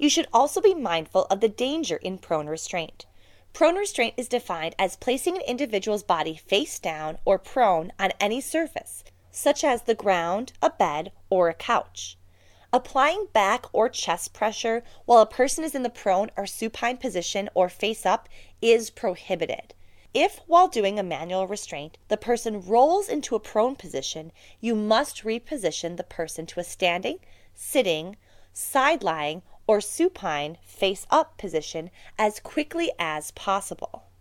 You should also be mindful of the danger in prone restraint. Prone restraint is defined as placing an individual's body face down or prone on any surface, such as the ground, a bed, or a couch. Applying back or chest pressure while a person is in the prone or supine position or face up is prohibited. If, while doing a manual restraint, the person rolls into a prone position, you must reposition the person to a standing, sitting, side lying, or supine face up position as quickly as possible.